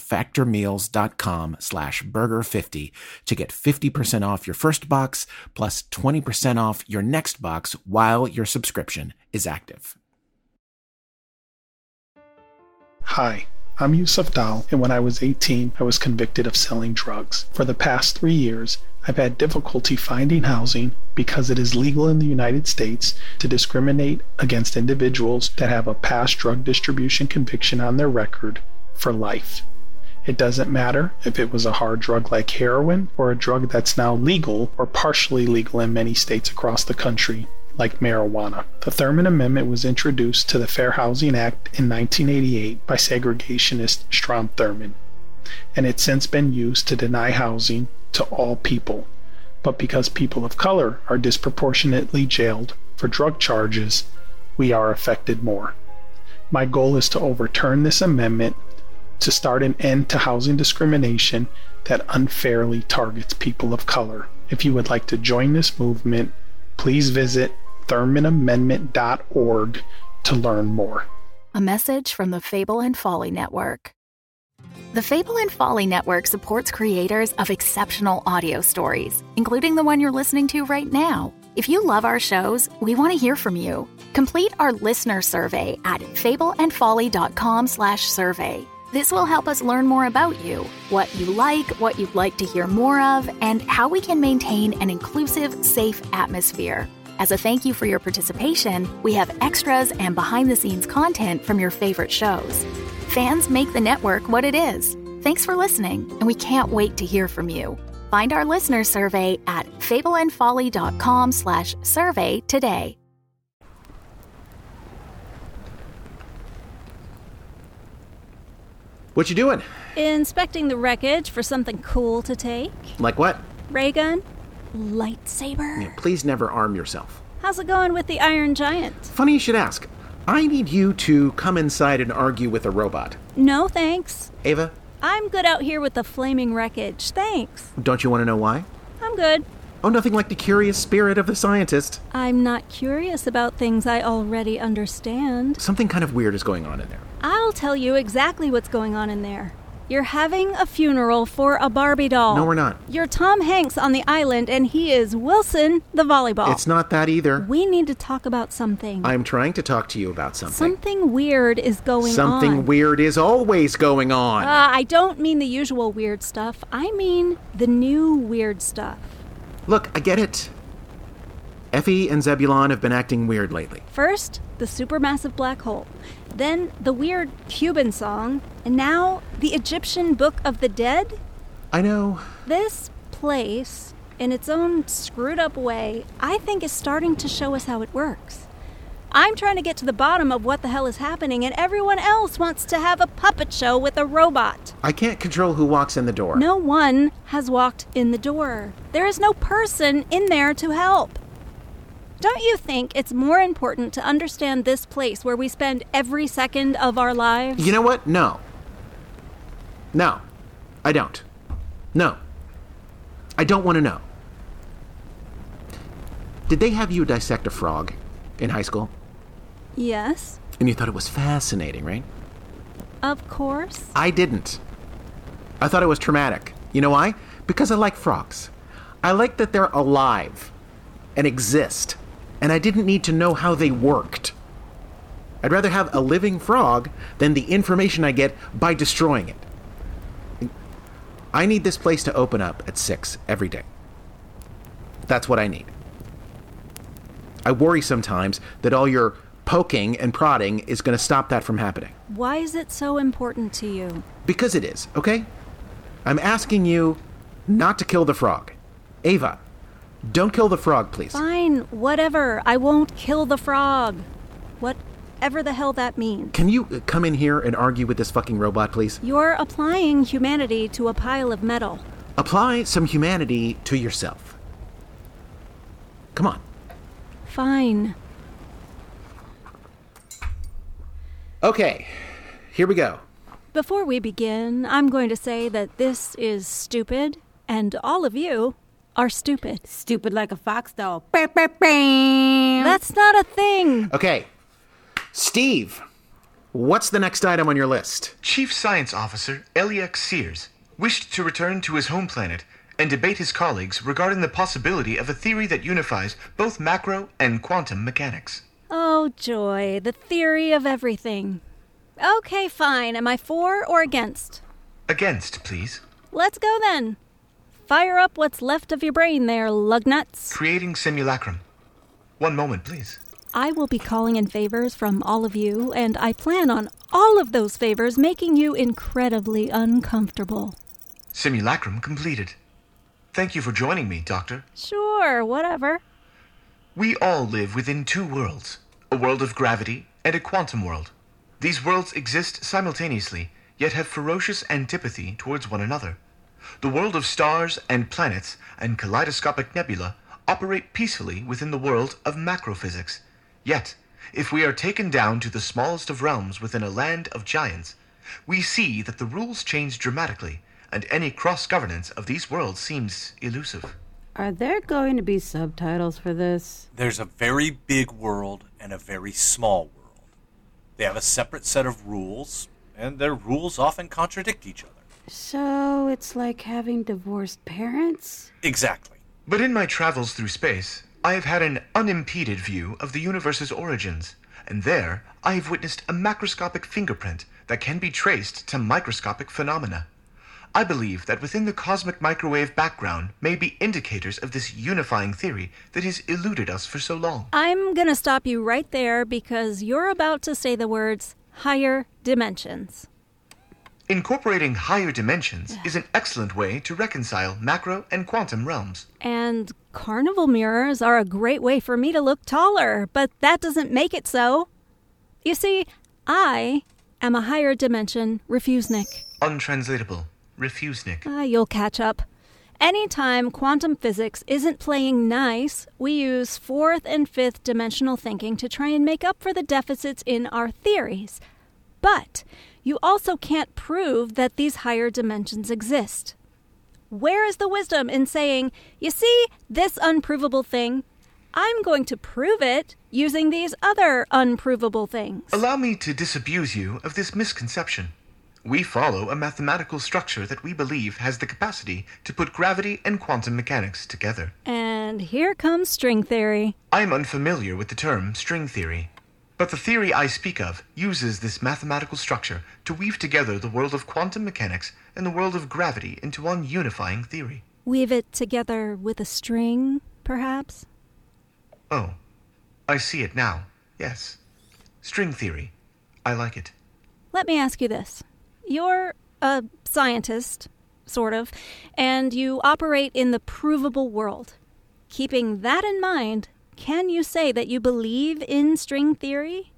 factormeals.com/burger50 to get 50% off your first box plus 20% off your next box while your subscription is active. Hi, I'm Yusuf Dal, and when I was 18, I was convicted of selling drugs. For the past 3 years, I've had difficulty finding housing because it is legal in the United States to discriminate against individuals that have a past drug distribution conviction on their record for life. It doesn't matter if it was a hard drug like heroin or a drug that's now legal or partially legal in many states across the country, like marijuana. The Thurman Amendment was introduced to the Fair Housing Act in 1988 by segregationist Strom Thurmond, and it's since been used to deny housing to all people. But because people of color are disproportionately jailed for drug charges, we are affected more. My goal is to overturn this amendment to start an end to housing discrimination that unfairly targets people of color. If you would like to join this movement, please visit ThurmanAmendment.org to learn more. A message from the Fable and Folly Network. The Fable and Folly Network supports creators of exceptional audio stories, including the one you're listening to right now. If you love our shows, we want to hear from you. Complete our listener survey at fableandfolly.com/survey. This will help us learn more about you, what you like, what you'd like to hear more of, and how we can maintain an inclusive, safe atmosphere. As a thank you for your participation, we have extras and behind-the-scenes content from your favorite shows. Fans make the network what it is. Thanks for listening, and we can't wait to hear from you. Find our listener survey at fableandfolly.com/survey today. What you doing? Inspecting the wreckage for something cool to take. Like what? Ray gun? Lightsaber? Yeah, please never arm yourself. How's it going with the Iron Giant? Funny you should ask. I need you to come inside and argue with a robot. No, thanks. Ava? I'm good out here with the flaming wreckage. Thanks. Don't you want to know why? I'm good. Oh, nothing like the curious spirit of the scientist. I'm not curious about things I already understand. Something kind of weird is going on in there. I'll tell you exactly what's going on in there. You're having a funeral for a Barbie doll. No, we're not. You're Tom Hanks on the island, and he is Wilson, the volleyball. It's not that either. We need to talk about something. I'm trying to talk to you about something. Something weird is going on. Something weird is always going on. I don't mean the usual weird stuff. I mean the new weird stuff. Look, I get it. Effie and Zebulon have been acting weird lately. First, the supermassive black hole. Then the weird Cuban song. And now the Egyptian Book of the Dead? I know. This place, in its own screwed up way, I think is starting to show us how it works. I'm trying to get to the bottom of what the hell is happening, and everyone else wants to have a puppet show with a robot. I can't control who walks in the door. No one has walked in the door. There is no person in there to help. Don't you think it's more important to understand this place where we spend every second of our lives? You know what? No. No. I don't. No. I don't want to know. Did they have you dissect a frog in high school? Yes. And you thought it was fascinating, right? Of course. I didn't. I thought it was traumatic. You know why? Because I like frogs. I like that they're alive and exist. And I didn't need to know how they worked. I'd rather have a living frog than the information I get by destroying it. I need this place to open up at 6 every day. That's what I need. I worry sometimes that all your poking and prodding is going to stop that from happening. Why is it so important to you? Because it is, okay? I'm asking you not to kill the frog. Ava, don't kill the frog, please. Fine, whatever. I won't kill the frog. Whatever the hell that means. Can you come in here and argue with this fucking robot, please? You're applying humanity to a pile of metal. Apply some humanity to yourself. Come on. Fine. Okay, here we go. Before we begin, I'm going to say that this is stupid, and all of you are stupid. Stupid like a fox, though. That's not a thing. Okay. Steve, what's the next item on your list? Chief Science Officer Eliak Sears wished to return to his home planet and debate his colleagues regarding the possibility of a theory that unifies both macro and quantum mechanics. Oh, joy, the theory of everything. Okay, fine. Am I for or against? Against, please. Let's go then. Fire up what's left of your brain there, lugnuts. Creating simulacrum. One moment, please. I will be calling in favors from all of you, and I plan on all of those favors making you incredibly uncomfortable. Simulacrum completed. Thank you for joining me, Doctor. Sure, whatever. We all live within two worlds, a world of gravity and a quantum world. These worlds exist simultaneously, yet have ferocious antipathy towards one another. The world of stars and planets and kaleidoscopic nebula operate peacefully within the world of macrophysics. Yet, if we are taken down to the smallest of realms within a land of giants, we see that the rules change dramatically, and any cross-governance of these worlds seems elusive. Are there going to be subtitles for this? There's a very big world and a very small world. They have a separate set of rules, and their rules often contradict each other. So it's like having divorced parents? Exactly. But in my travels through space, I have had an unimpeded view of the universe's origins, and there I have witnessed a macroscopic fingerprint that can be traced to microscopic phenomena. I believe that within the cosmic microwave background may be indicators of this unifying theory that has eluded us for so long. I'm gonna stop you right there because you're about to say the words higher dimensions. Incorporating higher dimensions is an excellent way to reconcile macro and quantum realms. And carnival mirrors are a great way for me to look taller, but that doesn't make it so. You see, I am a higher dimension refusnik. Untranslatable. Refusnik. You'll catch up. Anytime quantum physics isn't playing nice, we use fourth and fifth dimensional thinking to try and make up for the deficits in our theories. But you also can't prove that these higher dimensions exist. Where is the wisdom in saying, you see, this unprovable thing? I'm going to prove it using these other unprovable things. Allow me to disabuse you of this misconception. We follow a mathematical structure that we believe has the capacity to put gravity and quantum mechanics together. And here comes string theory. I am unfamiliar with the term string theory, but the theory I speak of uses this mathematical structure to weave together the world of quantum mechanics and the world of gravity into one unifying theory. Weave it together with a string, perhaps? Oh, I see it now. Yes. String theory. I like it. Let me ask you this. You're a scientist, sort of, and you operate in the provable world. Keeping that in mind, can you say that you believe in string theory?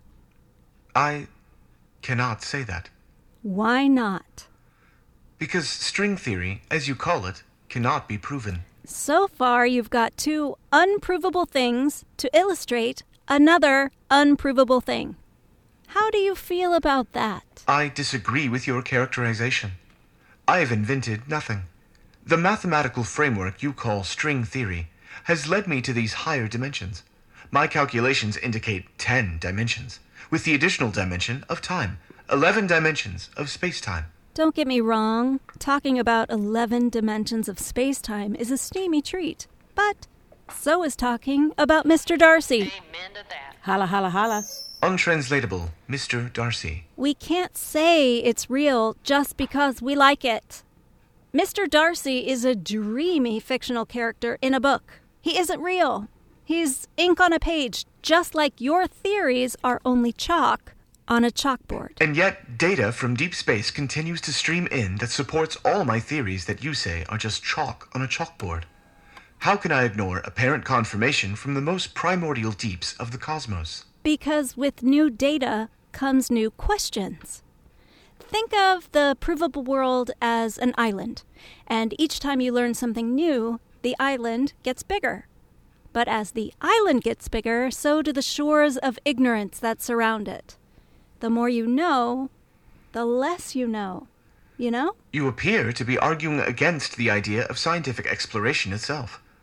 I cannot say that. Why not? Because string theory, as you call it, cannot be proven. So far, you've got two unprovable things to illustrate another unprovable thing. How do you feel about that? I disagree with your characterization. I have invented nothing. The mathematical framework you call string theory has led me to these higher dimensions. My calculations indicate 10 dimensions, with the additional dimension of time, 11 dimensions of space-time. Don't get me wrong. Talking about 11 dimensions of space-time is a steamy treat. But so is talking about Mr. Darcy. Amen to that. Holla, holla, holla. Untranslatable, Mr. Darcy. We can't say it's real just because we like it. Mr. Darcy is a dreamy fictional character in a book. He isn't real. He's ink on a page, just like your theories are only chalk on a chalkboard. And yet, data from deep space continues to stream in that supports all my theories that you say are just chalk on a chalkboard. How can I ignore apparent confirmation from the most primordial deeps of the cosmos? Because with new data comes new questions. Think of the provable world as an island, and each time you learn something new, the island gets bigger. But as the island gets bigger, so do the shores of ignorance that surround it. The more you know, the less you know. You know? You appear to be arguing against the idea of scientific exploration itself.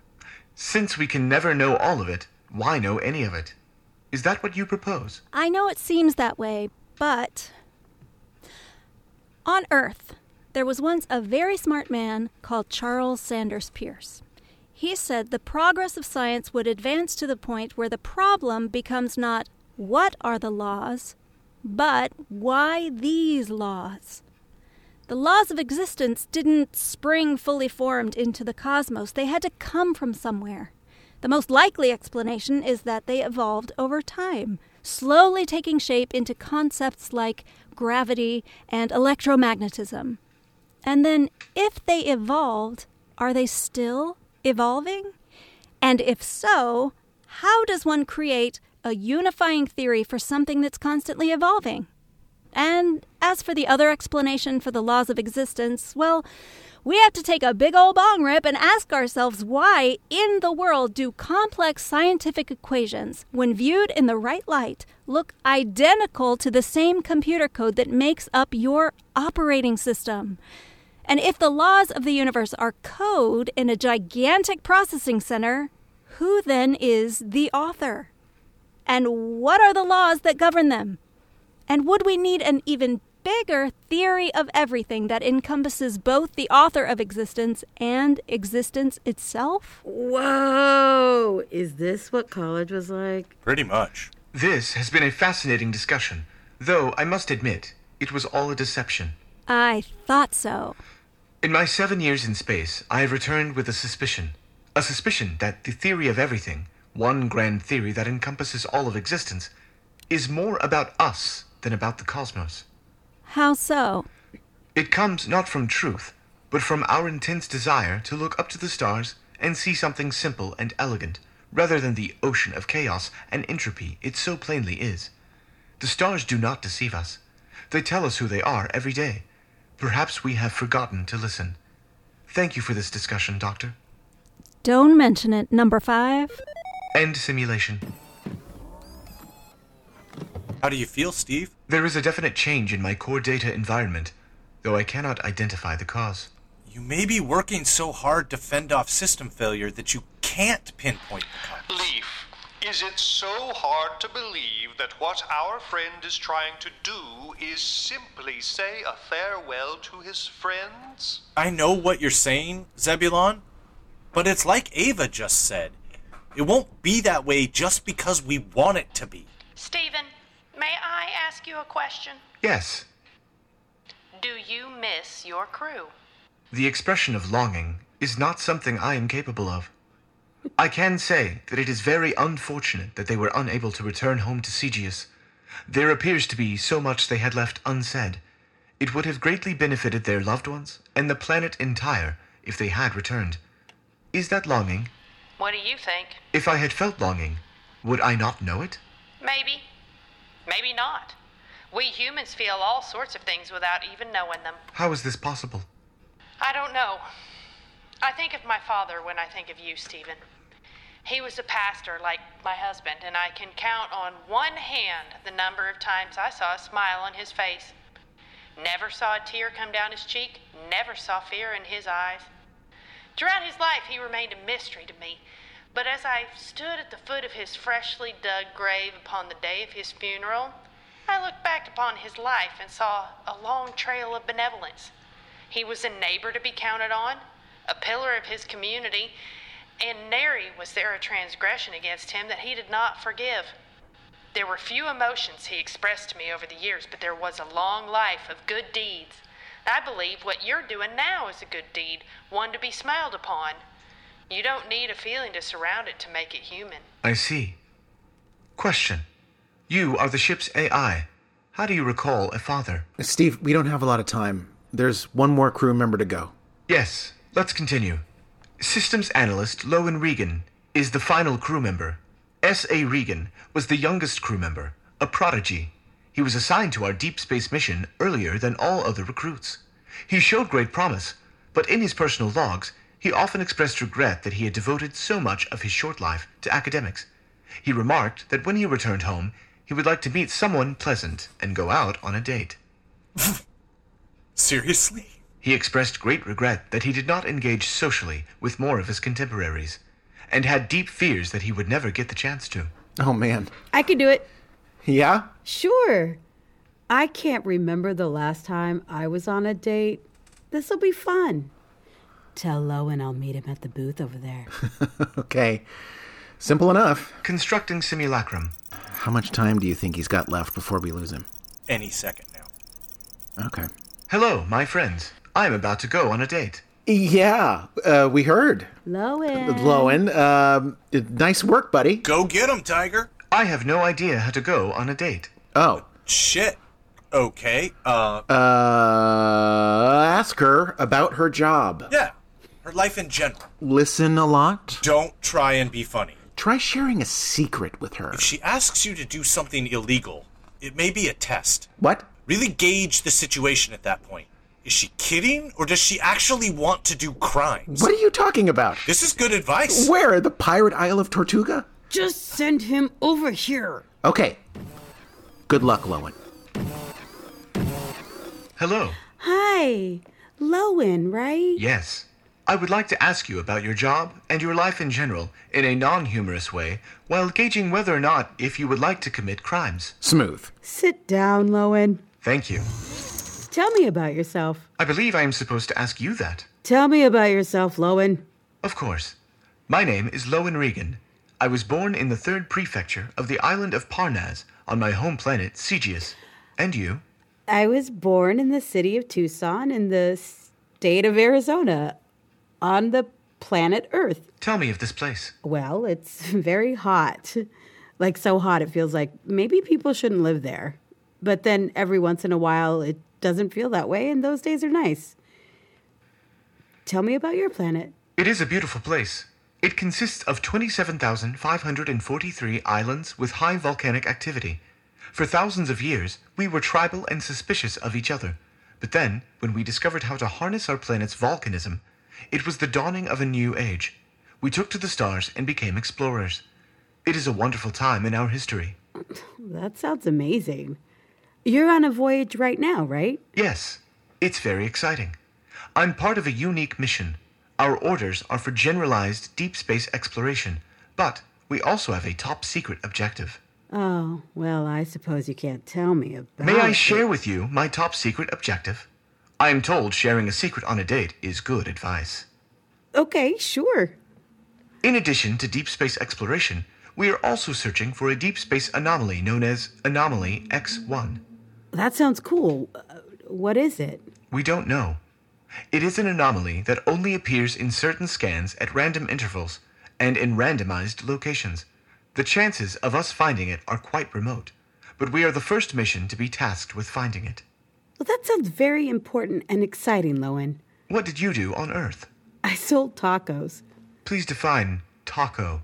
Since we can never know all of it, why know any of it? Is that what you propose? I know it seems that way, but on Earth, there was once a very smart man called Charles Sanders Peirce. He said the progress of science would advance to the point where the problem becomes not what are the laws, but why these laws. The laws of existence didn't spring fully formed into the cosmos. They had to come from somewhere. The most likely explanation is that they evolved over time, slowly taking shape into concepts like gravity and electromagnetism. And then, if they evolved, are they still evolving? And if so, how does one create a unifying theory for something that's constantly evolving? And as for the other explanation for the laws of existence, well, we have to take a big old bong rip and ask ourselves why in the world do complex scientific equations, when viewed in the right light, look identical to the same computer code that makes up your operating system? And if the laws of the universe are code in a gigantic processing center, who then is the author? And what are the laws that govern them? And would we need an even bigger theory of everything that encompasses both the author of existence and existence itself? Whoa! Is this what college was like? Pretty much. This has been a fascinating discussion, though I must admit, it was all a deception. I thought so. In my 7 years in space, I have returned with a suspicion that the theory of everything, one grand theory that encompasses all of existence, is more about us than about the cosmos. How so? It comes not from truth, but from our intense desire to look up to the stars and see something simple and elegant, rather than the ocean of chaos and entropy it so plainly is. The stars do not deceive us. They tell us who they are every day. Perhaps we have forgotten to listen. Thank you for this discussion, Doctor. Don't mention it, number 5. End simulation. How do you feel, Steve? There is a definite change in my core data environment, though I cannot identify the cause. You may be working so hard to fend off system failure that you can't pinpoint the cause. Leaf, is it so hard to believe that what our friend is trying to do is simply say a farewell to his friends? I know what you're saying, Zebulon, but it's like Ava just said. It won't be that way just because we want it to be. Stephen, may I ask you a question? Yes. Do you miss your crew? The expression of longing is not something I am capable of. I can say that it is very unfortunate that they were unable to return home to Sigius. There appears to be so much they had left unsaid. It would have greatly benefited their loved ones and the planet entire if they had returned. Is that longing? What do you think? If I had felt longing, would I not know it? Maybe. Maybe not. We humans feel all sorts of things without even knowing them. How is this possible? I don't know. I think of my father when I think of you, Stephen. He was a pastor like my husband, and I can count on one hand the number of times I saw a smile on his face. Never saw a tear come down his cheek, never saw fear in his eyes. Throughout his life, he remained a mystery to me, but as I stood at the foot of his freshly dug grave upon the day of his funeral, I looked back upon his life and saw a long trail of benevolence. He was a neighbor to be counted on, a pillar of his community, and nary was there a transgression against him that he did not forgive. There were few emotions he expressed to me over the years, but there was a long life of good deeds. I believe what you're doing now is a good deed, one to be smiled upon. You don't need a feeling to surround it to make it human. I see. Question. You are the ship's AI. How do you recall a father? Steve, we don't have a lot of time. There's one more crew member to go. Yes, let's continue. Systems analyst Lowen Regan is the final crew member. S.A. Regan was the youngest crew member, a prodigy. He was assigned to our deep space mission earlier than all other recruits. He showed great promise, but in his personal logs, he often expressed regret that he had devoted so much of his short life to academics. He remarked that when he returned home, he would like to meet someone pleasant and go out on a date. Seriously? He expressed great regret that he did not engage socially with more of his contemporaries, and had deep fears that he would never get the chance to. Oh, man. I can do it. Yeah? Sure. I can't remember the last time I was on a date. This'll be fun. Tell Lowen I'll meet him at the booth over there. Okay. Simple enough. Constructing simulacrum. How much time do you think he's got left before we lose him? Any second now. Okay. Hello, my friends. I'm about to go on a date. Yeah, we heard. Lowen. Nice work, buddy. Go get him, Tiger. I have no idea how to go on a date. Oh. Shit. Okay, ask her about her job. Yeah, her life in general. Listen a lot. Don't try and be funny. Try sharing a secret with her. If she asks you to do something illegal, it may be a test. What? Really gauge the situation at that point. Is she kidding, or does she actually want to do crimes? What are you talking about? This is good advice. Where? The pirate Isle of Tortuga? Just send him over here. Okay. Good luck, Lowen. Hello. Hi. Lowen, right? Yes. I would like to ask you about your job and your life in general in a non-humorous way while gauging whether or not if you would like to commit crimes. Smooth. Sit down, Lowen. Thank you. Tell me about yourself. I believe I am supposed to ask you that. Tell me about yourself, Lowen. Of course. My name is Lowen Regan. I was born in the 3rd prefecture of the island of Parnaz on my home planet, Sigius. And you? I was born in the city of Tucson in the state of Arizona on the planet Earth. Tell me of this place. Well, it's very hot. Like so hot it feels like maybe people shouldn't live there. But then every once in a while it doesn't feel that way and those days are nice. Tell me about your planet. It is a beautiful place. It consists of 27,543 islands with high volcanic activity. For thousands of years, we were tribal and suspicious of each other. But then, when we discovered how to harness our planet's volcanism, it was the dawning of a new age. We took to the stars and became explorers. It is a wonderful time in our history. That sounds amazing. You're on a voyage right now, right? Yes, it's very exciting. I'm part of a unique mission. Our orders are for generalized deep space exploration, but we also have a top secret objective. Oh, well, I suppose you can't tell me about May I share with you my top secret objective? I am told sharing a secret on a date is good advice. Okay, sure. In addition to deep space exploration, we are also searching for a deep space anomaly known as Anomaly X1. That sounds cool. What is it? We don't know. It is an anomaly that only appears in certain scans at random intervals and in randomized locations. The chances of us finding it are quite remote, but we are the first mission to be tasked with finding it. Well, that sounds very important and exciting, Lowen. What did you do on Earth? I sold tacos. Please define taco.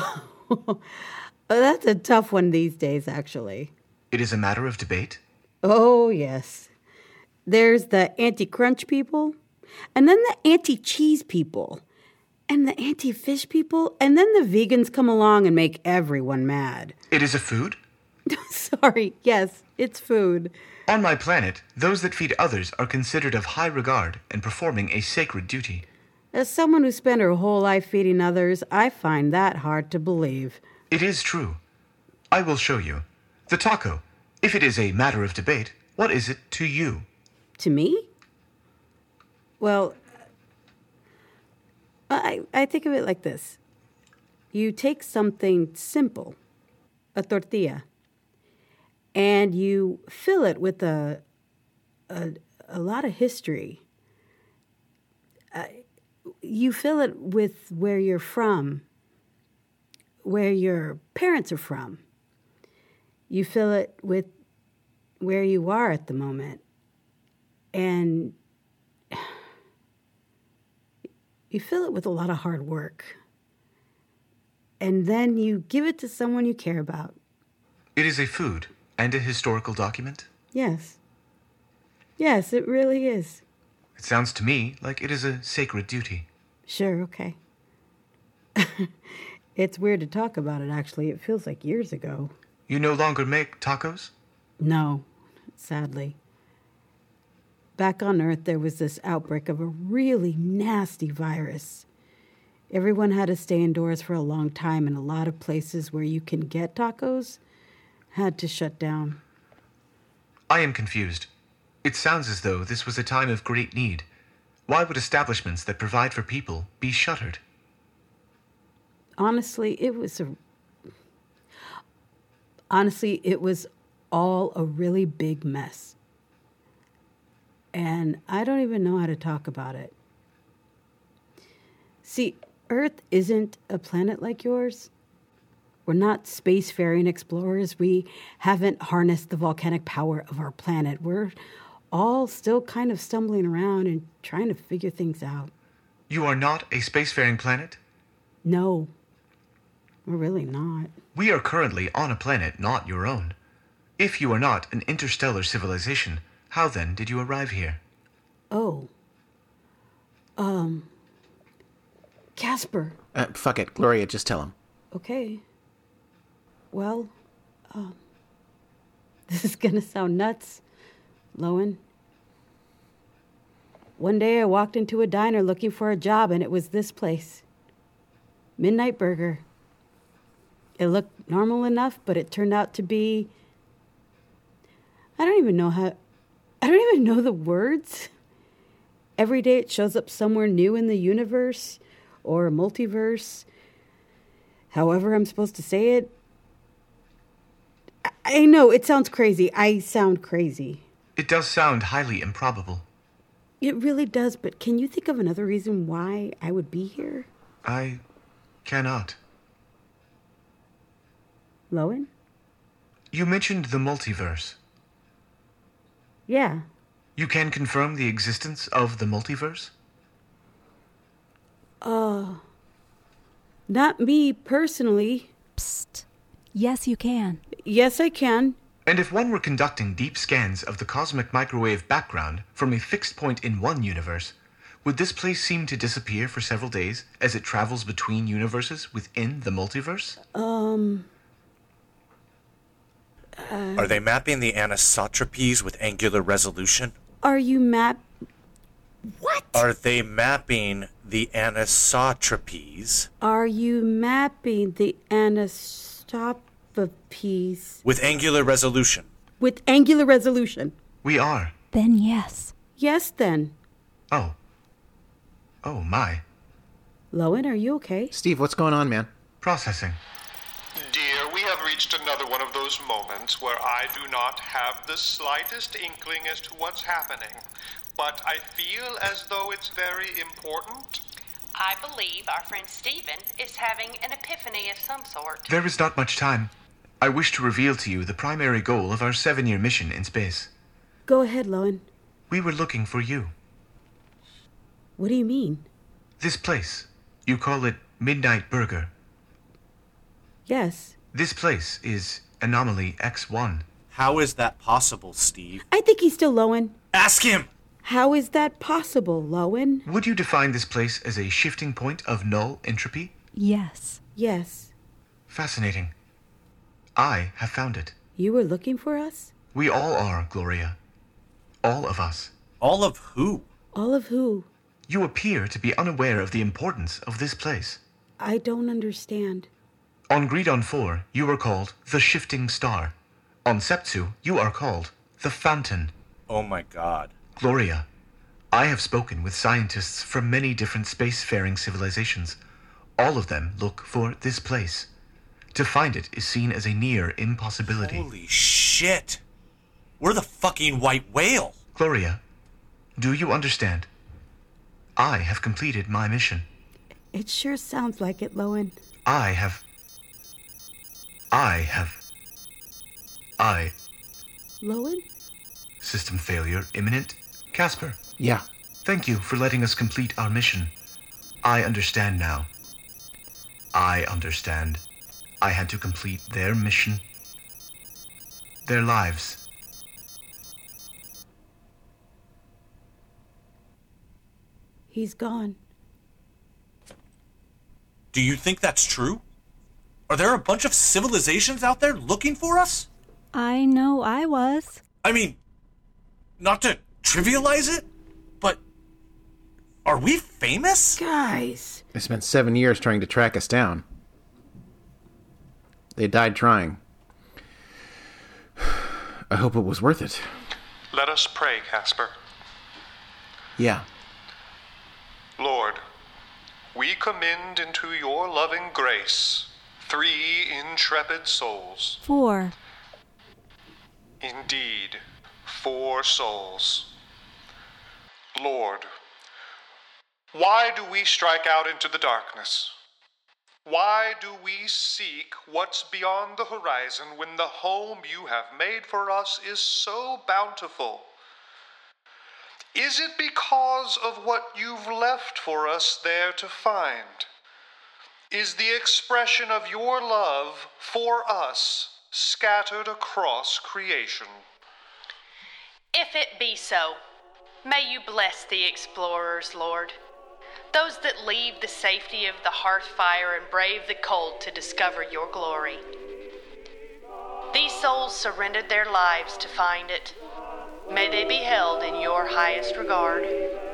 That's a tough one these days, actually. It is a matter of debate? Oh, yes. There's the anti-crunch people, and then the anti-cheese people, and the anti-fish people, and then the vegans come along and make everyone mad. It is a food? Sorry, yes, it's food. On my planet, those that feed others are considered of high regard and performing a sacred duty. As someone who spent her whole life feeding others, I find that hard to believe. It is true. I will show you. The taco, if it is a matter of debate, what is it to you? To me? Well, I think of it like this. You take something simple, a tortilla, and you fill it with a lot of history. You fill it with where you're from, where your parents are from. You fill it with where you are at the moment. And you fill it with a lot of hard work. And then you give it to someone you care about. It is a food and a historical document? Yes. Yes, it really is. It sounds to me like it is a sacred duty. Sure, okay. It's weird to talk about it, actually. It feels like years ago. You no longer make tacos? No, sadly. Back on Earth, there was this outbreak of a really nasty virus. Everyone had to stay indoors for a long time, and a lot of places where you can get tacos had to shut down. I am confused. It sounds as though this was a time of great need. Why would establishments that provide for people be shuttered? Honestly, it was all a really big mess. And I don't even know how to talk about it. See, Earth isn't a planet like yours. We're not spacefaring explorers. We haven't harnessed the volcanic power of our planet. We're all still kind of stumbling around and trying to figure things out. You are not a spacefaring planet? No, we're really not. We are currently on a planet not your own. If you are not an interstellar civilization, how then did you arrive here? Oh. Casper. Fuck it, Gloria, just tell him. Okay. Well, this is gonna sound nuts, Lowen. One day I walked into a diner looking for a job, and it was this place. Midnight Burger. It looked normal enough, but it turned out to be... I don't even know the words. Every day it shows up somewhere new in the universe or multiverse. However I'm supposed to say it. I know, it sounds crazy. I sound crazy. It does sound highly improbable. It really does, but can you think of another reason why I would be here? I cannot. Lowen? You mentioned the multiverse. Yeah. You can confirm the existence of the multiverse? Not me personally. Psst. Yes, you can. Yes, I can. And if one were conducting deep scans of the cosmic microwave background from a fixed point in one universe, would this place seem to disappear for several days as it travels between universes within the multiverse? Are they mapping the anisotropies with angular resolution? Are you What? Are they mapping the anisotropies? Are you mapping the anisotropies? With angular resolution. With angular resolution. We are. Then yes. Yes, then. Oh. Oh, my. Lowen, are you okay? Steve, what's going on, man? Processing. Dear, we have reached another one of those moments where I do not have the slightest inkling as to what's happening, but I feel as though it's very important. I believe our friend Stephen is having an epiphany of some sort. There is not much time. I wish to reveal to you the primary goal of our 7-year mission in space. Go ahead, Lowen. We were looking for you. What do you mean? This place. You call it Midnight Burger. Yes. This place is Anomaly X1. How is that possible, Steve? I think he's still Lowen. Ask him! How is that possible, Lowen? Would you define this place as a shifting point of null entropy? Yes. Yes. Fascinating. I have found it. You were looking for us? We all are, Gloria. All of us. All of who? All of who? You appear to be unaware of the importance of this place. I don't understand. On Gridon 4, you are called the Shifting Star. On Septu, you are called the Fountain. Oh my god. Gloria, I have spoken with scientists from many different spacefaring civilizations. All of them look for this place. To find it is seen as a near impossibility. Holy shit! We're the fucking white whale! Gloria, do you understand? I have completed my mission. It sure sounds like it, Lowen. I... Lowen? System failure imminent. Casper. Yeah. Thank you for letting us complete our mission. I understand now. I understand. I had to complete their mission. Their lives. He's gone. Do you think that's true? Are there a bunch of civilizations out there looking for us? I know I was. I mean, not to trivialize it, but Are we famous? Guys. They spent 7 years trying to track us down. They died trying. I hope it was worth it. Let us pray, Casper. Yeah. Lord, we commend into your loving grace 3 intrepid souls. 4. Indeed, 4 souls. Lord, why do we strike out into the darkness? Why do we seek what's beyond the horizon when the home you have made for us is so bountiful? Is it because of what you've left for us there to find? Is the expression of your love for us scattered across creation? If it be so, may you bless the explorers, Lord. Those that leave the safety of the hearth fire and brave the cold to discover your glory. These souls surrendered their lives to find it. May they be held in your highest regard.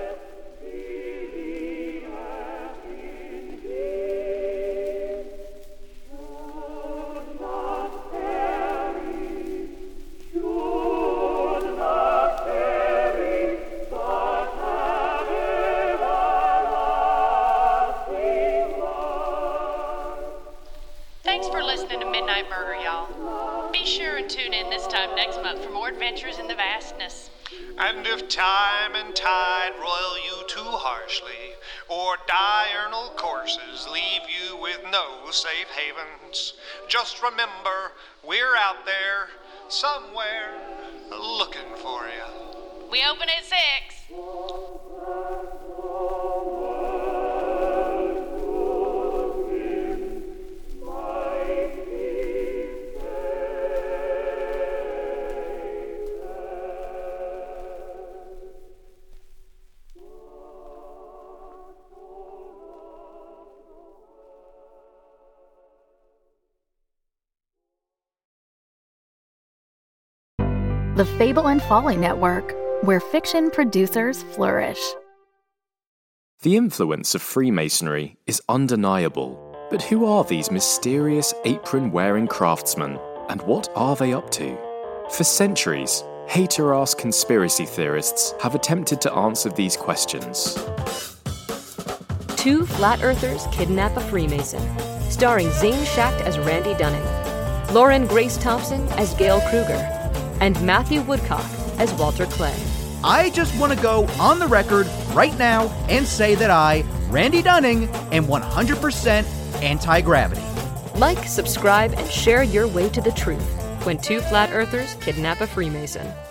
Thanks for listening to Midnight Burger, y'all. Be sure and tune in this time next month for more adventures in the vastness. And if time and tide roil you too harshly, or diurnal courses leave you with no safe havens, just remember, we're out there, somewhere, looking for you. We open at 6. The Fable and Folly Network, where fiction producers flourish. The influence of Freemasonry is undeniable, but who are these mysterious apron-wearing craftsmen, and what are they up to? For centuries, hater-ass conspiracy theorists have attempted to answer these questions. 2 Flat Earthers Kidnap a Freemason, starring Zane Schacht as Randy Dunning, Lauren Grace Thompson as Gail Kruger, and Matthew Woodcock as Walter Clay. I just want to go on the record right now and say that I, Randy Dunning, am 100% anti-gravity. Like, subscribe, and share your way to the truth when 2 Flat Earthers Kidnap a Freemason.